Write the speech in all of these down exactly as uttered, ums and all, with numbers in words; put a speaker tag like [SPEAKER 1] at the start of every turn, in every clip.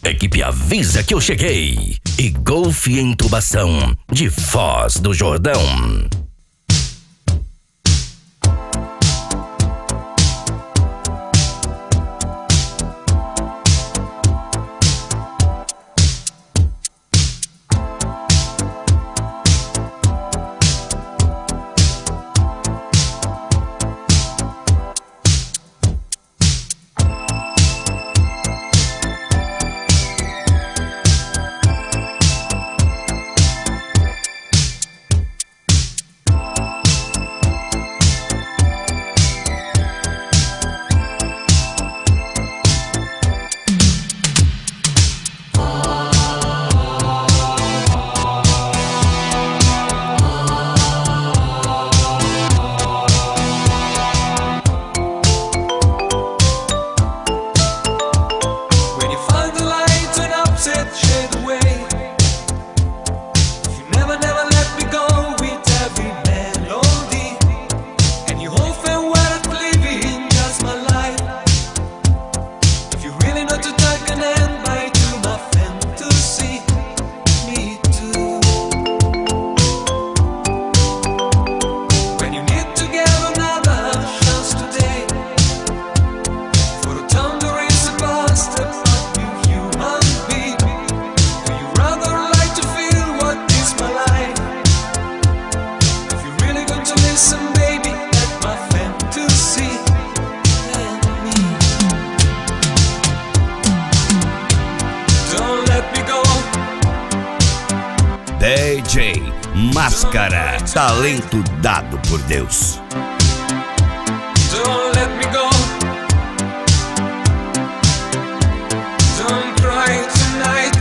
[SPEAKER 1] Equipe avisa que eu cheguei. E Golfe em Intubação, de Foz do Jordão.
[SPEAKER 2] D J Máscara, talento dado por Deus.
[SPEAKER 3] Don't let me go. Don't cry tonight.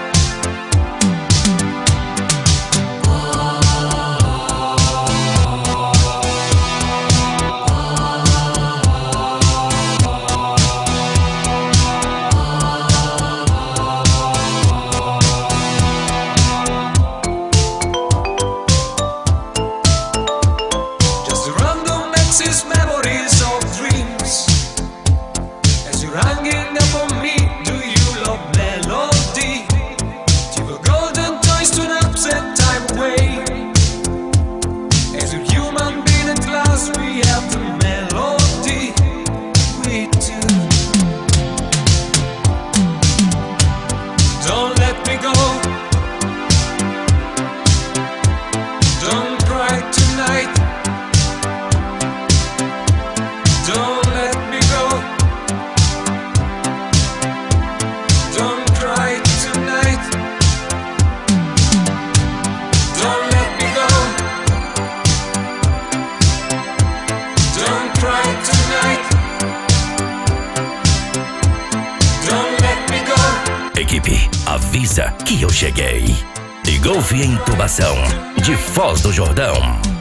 [SPEAKER 3] These memories of dreams, as you're hanging up on me, do you love melody? Give a golden toys to an upset time away. As a human being at last, we have the melody, we do. Don't let me go. Don't cry tonight. Don't let me go. Don't cry tonight. Don't let me go. Don't cry tonight. Don't let me go.
[SPEAKER 1] Equipe avisa que eu cheguei. E Golfe em Intubação, de Foz do Jordão.